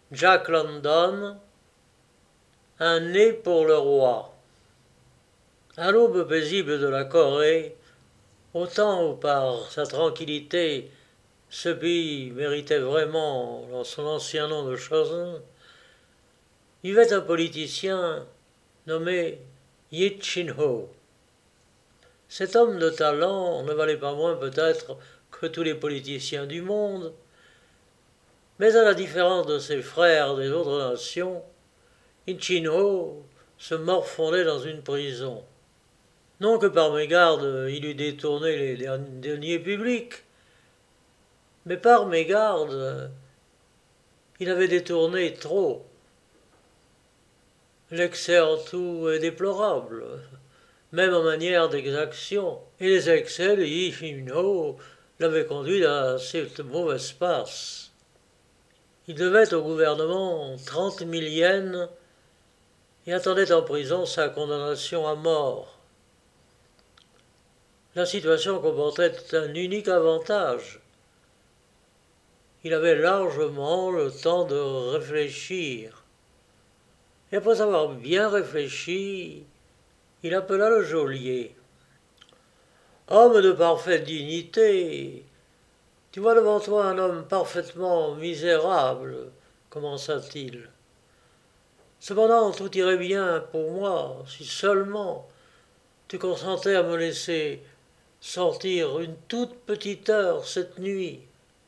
Jack London, un nez pour le roi. À l'aube paisible de la Corée, au temps où par sa tranquillité ce pays méritait vraiment son ancien nom de Chosun, vivait un politicien nommé Yi Chin-ho. Cet homme de talent ne valait pas moins peut-être que tous les politiciens du monde, mais à la différence de ses frères des autres nations, Yi Chin-ho se morfondait dans une prison. Non que par mégarde il eût détourné les deniers publics, mais par mégarde il avait détourné trop. L'excès en tout est déplorable, même en manière d'exaction, et les excès de Yi Chin-ho l'avaient conduit à cette mauvaise passe. Il devait au gouvernement 30 000 yens et attendait en prison sa condamnation à mort. La situation comportait un unique avantage. Il avait largement le temps de réfléchir. Et après avoir bien réfléchi, il appela le geôlier. Homme de parfaite dignité, tu vois devant toi un homme parfaitement misérable, commença-t-il. Cependant, tout irait bien pour moi si seulement tu consentais à me laisser sortir une toute petite heure cette nuit.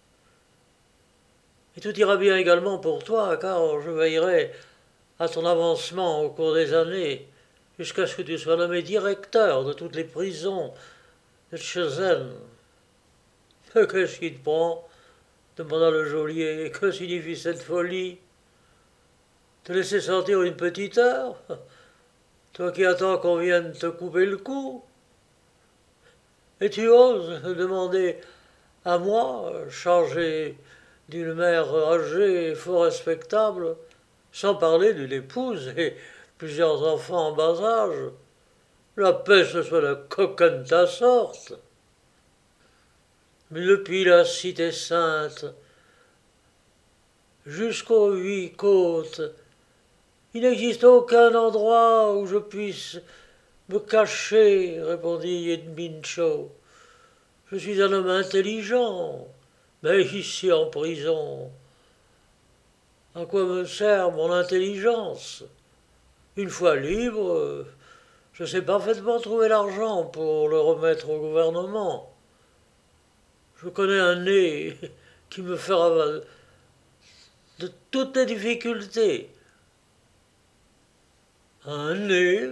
Et tout ira bien également pour toi, car je veillerai à ton avancement au cours des années, jusqu'à ce que tu sois nommé directeur de toutes les prisons de Shenzhen. Qu'est-ce qui te prend demanda le geôlier. Que signifie cette folie? Te laisser sortir une petite heure? Toi qui attends qu'on vienne te couper le cou? Et tu oses demander à moi, chargé d'une mère âgée et fort respectable, sans parler d'une épouse et plusieurs enfants en bas âge? La peste soit la coquin de ta sorte. Mais depuis la cité sainte jusqu'aux 8 côtes, il n'existe aucun endroit où je puisse me cacher, répondit Yedmincho. Je suis un homme intelligent, mais ici en prison, à quoi me sert mon intelligence? Une fois libre, je sais parfaitement trouver l'argent pour le remettre au gouvernement. Je connais un nez qui me fera de toutes les difficultés. Un nez?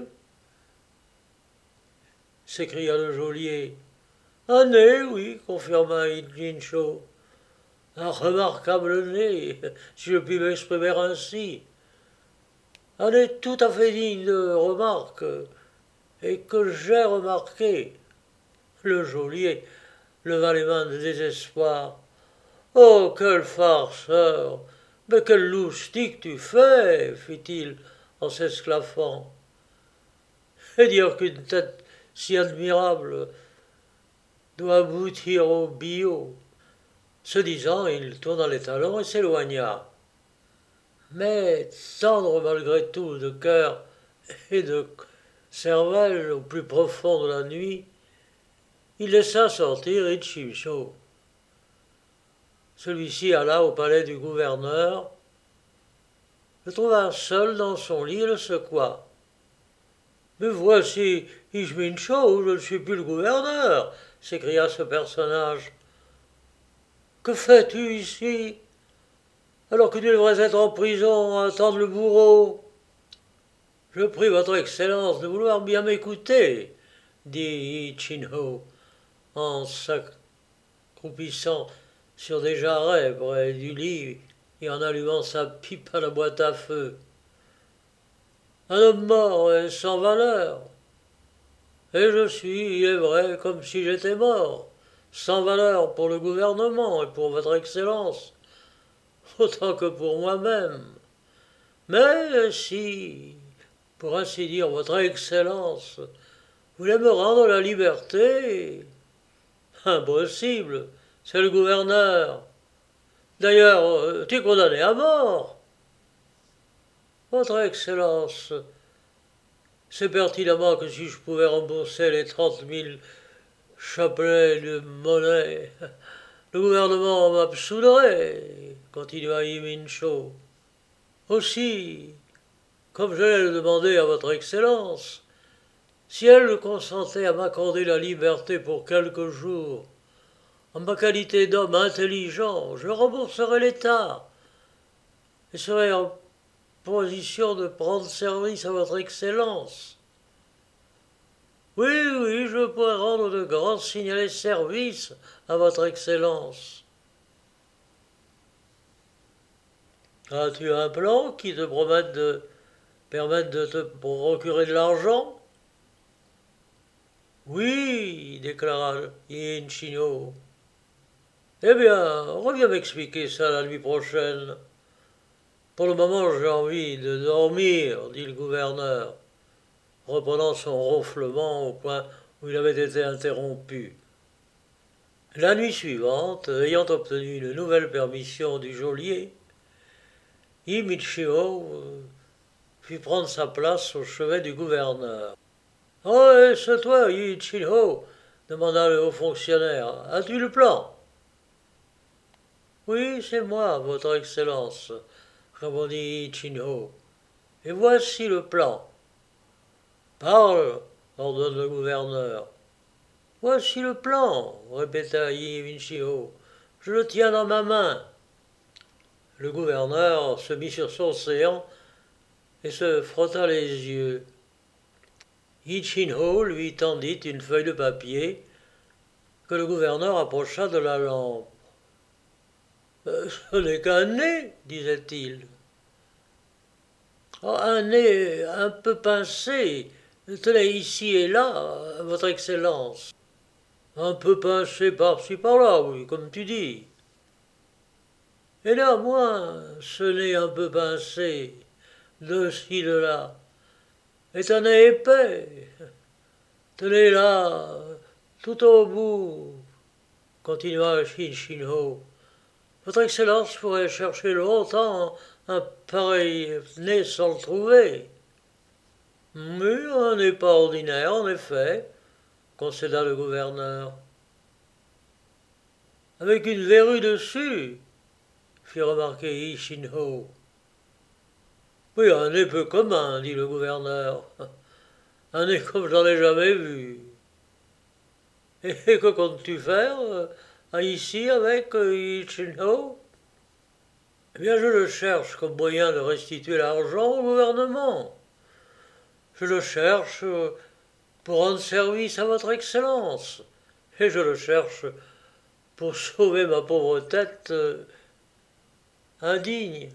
S'écria le geôlier. Un nez, oui, confirma Injincho. Un remarquable nez, si je puis m'exprimer ainsi. Un nez tout à fait digne de remarque, et que j'ai remarqué. Le geôlier leva les mains de désespoir. Oh, quel farceur! Mais quel loustic tu fais, fit-il en s'esclaffant. Et dire qu'une tête si admirable doit aboutir au billot. Ce disant, il tourna les talons et s'éloigna. Mais, tendre malgré tout de cœur et de cervelle au plus profond de la nuit, il laissa sortir Ichicho. Celui-ci alla au palais du gouverneur, le trouva seul dans son lit et le secoua. Mais voici Ichicho, je ne suis plus le gouverneur, s'écria ce personnage. Que fais-tu ici, alors que tu devrais être en prison à attendre le bourreau? Je prie votre Excellence de vouloir bien m'écouter, dit Chin-ho, en s'accroupissant sur des jarrets près du lit et en allumant sa pipe à la boîte à feu. Un homme mort est sans valeur, et je suis, il est vrai, comme si j'étais mort, sans valeur pour le gouvernement et pour votre Excellence, autant que pour moi-même. Mais si, pour ainsi dire, votre Excellence voulait me rendre la liberté, impossible, c'est le gouverneur. D'ailleurs, tu es condamné à mort. Votre Excellence, c'est pertinemment que si je pouvais rembourser les 30 000 chapelets de monnaie, le gouvernement m'absoudrait, continua Yimincho. Aussi, comme j'allais le demander à votre Excellence, si elle consentait à m'accorder la liberté pour quelques jours, en ma qualité d'homme intelligent, je rembourserais l'État et serais en position de prendre service à votre Excellence. Oui, oui, je pourrais rendre de grands signalés services à votre Excellence. As-tu un plan qui te permette de te procurer de l'argent? Oui, déclara Yin Chino. Eh bien, reviens m'expliquer ça la nuit prochaine. Pour le moment, j'ai envie de dormir, dit le gouverneur, reprenant son ronflement au point où il avait été interrompu. La nuit suivante, ayant obtenu une nouvelle permission du geôlier, Michio fit prendre sa place au chevet du gouverneur. Oh, c'est toi, Ichino demanda le haut fonctionnaire. As-tu le plan? Oui, c'est moi, votre Excellence, répondit Ichino. Et voici le plan. Parle, ordonne le gouverneur. Voici le plan, répéta Michio. Je le tiens dans ma main. Le gouverneur se mit sur son séant et se frotta les yeux. Ichinho lui tendit une feuille de papier que le gouverneur approcha de la lampe. Ce n'est qu'un nez, disait-il. Oh, un nez un peu pincé. Tenez ici et là, votre Excellence. Un peu pincé par-ci par-là, oui, comme tu dis. Et néanmoins, ce nez un peu pincé, de ci, de là, est un nez épais. Tenez là, tout au bout, continua Shinho. Votre Excellence pourrait chercher longtemps un pareil nez sans le trouver. Mais un nez pas ordinaire, en effet, concéda le gouverneur. Avec une verrue dessus, fit remarquer Shinho. Oui, un nez peu commun, dit le gouverneur. Un nez comme j'en ai jamais vu. Et que comptes-tu faire ici avec Ichinho? Eh bien, je le cherche comme moyen de restituer l'argent au gouvernement. Je le cherche pour rendre service à votre Excellence. Et je le cherche pour sauver ma pauvre tête indigne.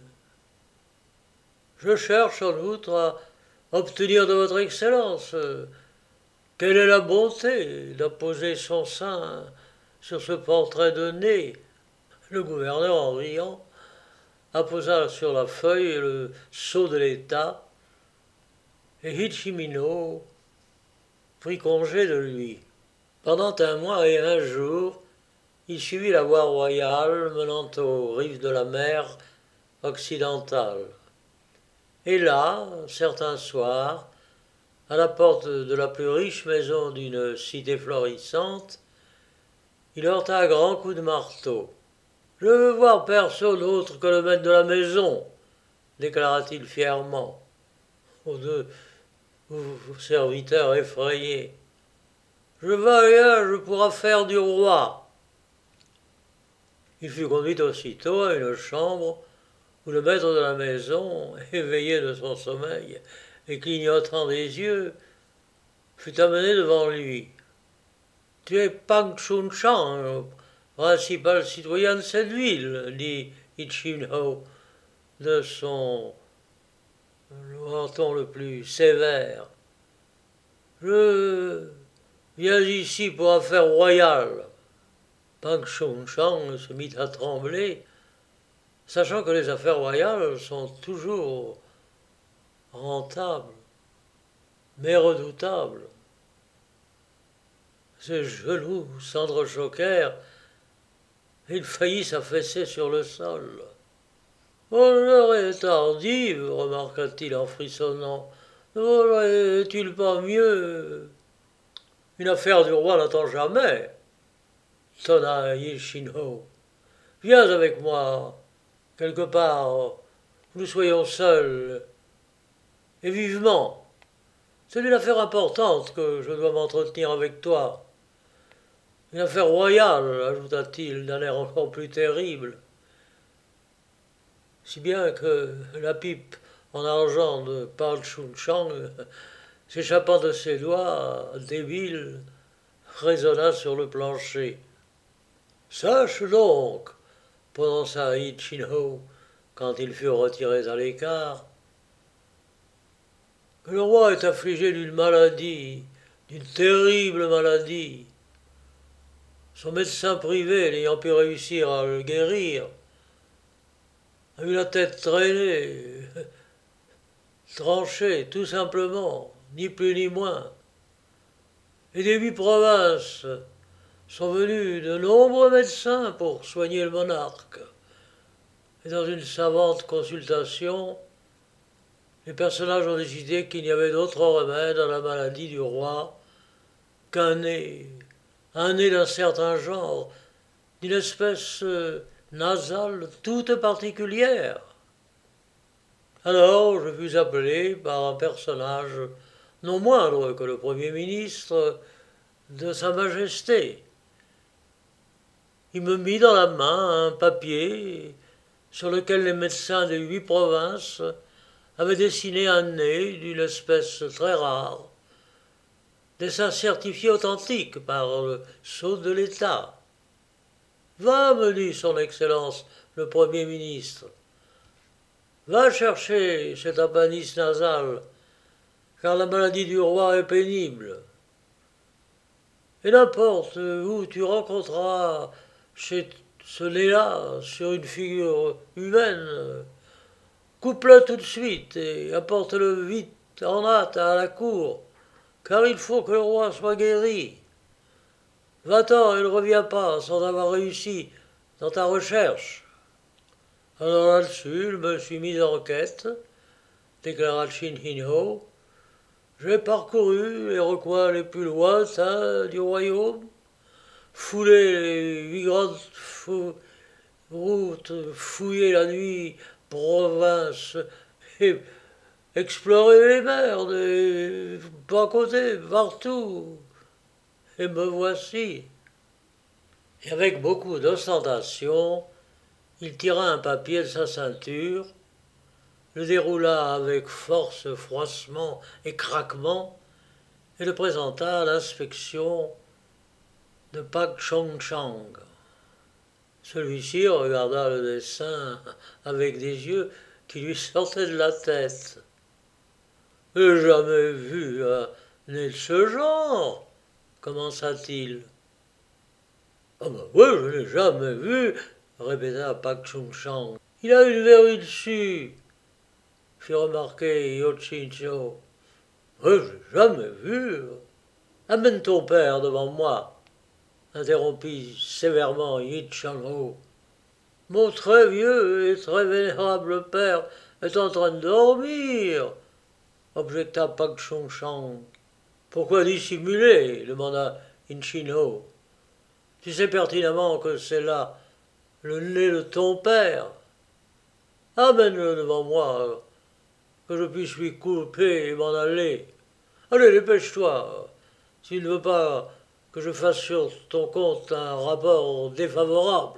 Je cherche en outre à obtenir de votre Excellence quelle est la bonté d'apposer son sein sur ce portrait de nez. Le gouverneur, en riant, apposa sur la feuille le sceau de l'État, et Hichimino prit congé de lui. Pendant un mois et un jour, il suivit la voie royale menant aux rives de la mer occidentale. Et là, certains soirs, à la porte de la plus riche maison d'une cité florissante, il heurta à grands coups de marteau. Je veux voir personne autre que le maître de la maison, déclara-t-il fièrement aux deux serviteurs effrayés. Je voyage pour affaire du roi. Il fut conduit aussitôt à une chambre où le maître de la maison, éveillé de son sommeil et clignotant des yeux, fut amené devant lui. Tu es Pang Chun-chan, principal citoyen de cette ville, dit Ichinho de son ton le plus sévère. Je viens ici pour affaire royale. Pang Chun-chan se mit à trembler, sachant que les affaires royales sont toujours rentables, mais redoutables. Ses genoux s'entrechoquèrent et il faillit s'affaisser sur le sol. Oh, l'heure est tardive, remarqua-t-il en frissonnant. Ne vaudrait-il pas mieux? Une affaire du roi n'attend jamais, tonna Yi Shin-ho. Viens avec moi, quelque part, où nous soyons seuls, et vivement. C'est une affaire importante que je dois m'entretenir avec toi. Une affaire royale, ajouta-t-il d'un air encore plus terrible, si bien que la pipe en argent de Pao Chun-Chang, s'échappant de ses doigts débiles, résonna sur le plancher. Sache donc, prononça Yi Chin-ho quand ils furent retirés à l'écart, que le roi est affligé d'une maladie, d'une terrible maladie. Son médecin privé, n'ayant pu réussir à le guérir, a eu la tête traînée, tranchée, tout simplement, ni plus ni moins. Et des 8 provinces sont venus de nombreux médecins pour soigner le monarque. Et dans une savante consultation, les personnages ont décidé qu'il n'y avait d'autre remède à la maladie du roi qu'un nez, un nez d'un certain genre, d'une espèce nasale toute particulière. Alors je fus appelé par un personnage non moindre que le Premier ministre de Sa Majesté. Il me mit dans la main un papier sur lequel les médecins des 8 provinces avaient dessiné un nez d'une espèce très rare, dessin certifié authentique par le sceau de l'État. Va, me dit son Excellence le Premier ministre, va chercher cet appendice nasal, car la maladie du roi est pénible. Et n'importe où tu rencontreras chez ce nez-là sur une figure humaine, coupe-le tout de suite et apporte-le vite en hâte à la cour, car il faut que le roi soit guéri. Va-t'en et ne reviens pas sans avoir réussi dans ta recherche. Alors là-dessus, je me suis mis en quête, déclara Shin Hin-ho. J'ai parcouru les recoins les plus lointains du royaume, foulé les 8 grandes routes, fouillé la nuit province et exploré les mers des bas côtés, partout. Et me voici. Et avec beaucoup d'ostentation, il tira un papier de sa ceinture, le déroula avec force, froissement et craquement, et le présenta à l'inspection de Pak Chong-Chang. Celui-ci regarda le dessin avec des yeux qui lui sortaient de la tête. « J'ai jamais vu un nez de ce genre, commença-t-il. Ah ben oui, je l'ai jamais vu, répéta Pak Chung-Chang. Il a une verrue dessus, fit remarquer Yo Chin-cho. Oui, je l'ai jamais vu. Amène ton père devant moi, interrompit sévèrement Yi Chang-ho. Mon très vieux et très vénérable père est en train de dormir, objecta Pak Chung-Chang. Pourquoi dissimuler demanda Yin Chin-ho. Tu sais pertinemment que c'est là le nez de ton père. Amène-le devant moi, que je puisse lui couper et m'en aller. Allez, dépêche-toi, s'il ne veut pas que je fasse sur ton compte un rapport défavorable.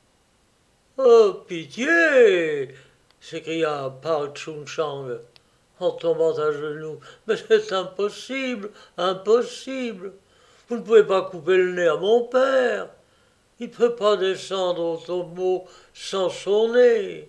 Oh, pitié s'écria Pao Chun-Chang en tombant à genoux. Mais c'est impossible, impossible. Vous ne pouvez pas couper le nez à mon père. Il ne peut pas descendre au tombeau sans son nez.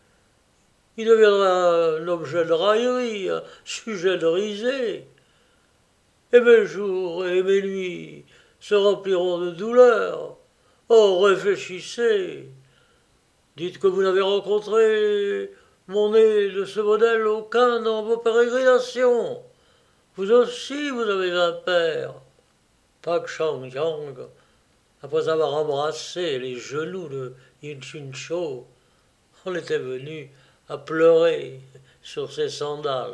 Il deviendra un objet de raillerie, un sujet de risée. Et mes jours et mes nuits se rempliront de douleur. Oh, réfléchissez. Dites que vous n'avez rencontré mon nez de ce modèle aucun dans vos pérégrinations. Vous aussi, vous avez un père. Pak Chang-yang, après avoir embrassé les genoux de Yin Chin-cho, On était venu à pleurer sur ses sandales.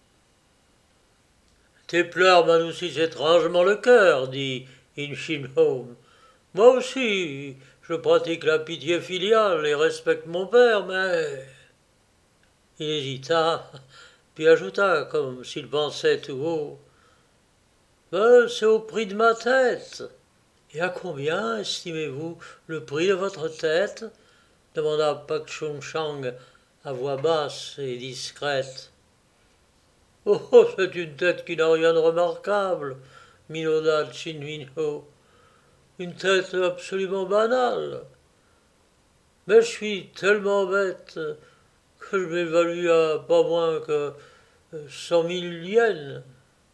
Tes pleurs m'adoucissent étrangement le cœur, dit Inchinhome. Moi aussi, je pratique la pitié filiale et respecte mon père, mais... Il hésita, puis ajouta, comme s'il pensait tout haut. Ben, c'est au prix de ma tête. Et à combien estimez-vous le prix de votre tête demanda Pak Chung Chang à voix basse et discrète. Oh, c'est une tête qui n'a rien de remarquable, minauda Chin Min-ho. Une tête absolument banale. Mais je suis tellement bête que je m'évalue à pas moins que 100 000 yens.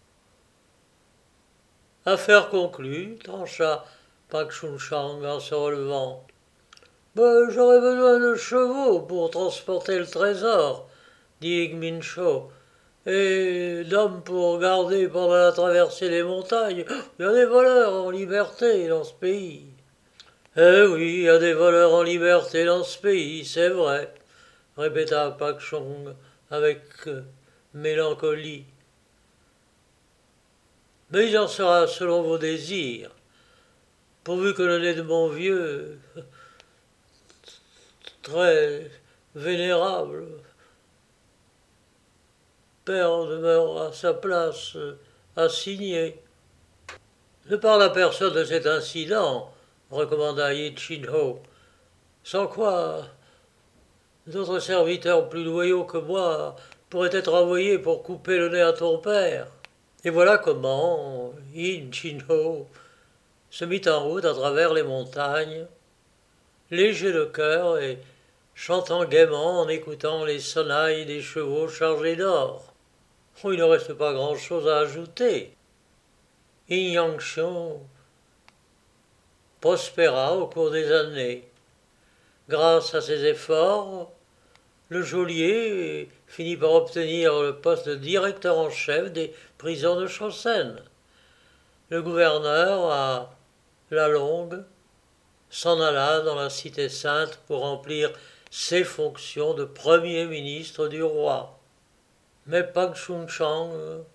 Affaire conclue, trancha Pak Chung Chang en se relevant. Ben, j'aurais besoin de chevaux pour transporter le trésor, dit Min-cho, et d'hommes pour garder pendant la traversée des montagnes. Il y a des voleurs en liberté dans ce pays. Eh oui, il y a des voleurs en liberté dans ce pays, c'est vrai, répéta Pak Chong avec mélancolie. Mais il en sera selon vos désirs, pourvu que le nez de mon vieux, très vénérable, père demeure à sa place assignée. Ne parle à personne de cet incident, recommanda Yi Chin-ho, sans quoi d'autres serviteurs plus loyaux que moi pourraient être envoyés pour couper le nez à ton père. Et voilà comment Yin Chin-ho se mit en route à travers les montagnes, léger de cœur et chantant gaiement en écoutant les sonnailles des chevaux chargés d'or. Oh, il ne reste pas grand-chose à ajouter. Yin Yang-xiong prospéra au cours des années. Grâce à ses efforts, le geôlier finit par obtenir le poste de directeur en chef des prisons de Chosen. Le gouverneur, à la longue, s'en alla dans la cité sainte pour remplir ses fonctions de premier ministre du roi. Mais Pak Chung Chang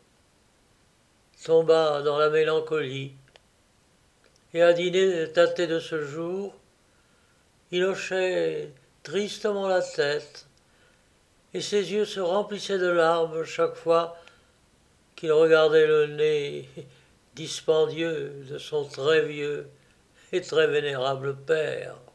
tomba dans la mélancolie, et à dîner tâté de ce jour, il hochait tristement la tête, et ses yeux se remplissaient de larmes chaque fois qu'il regardait le nez dispendieux de son très vieux et très vénérable père.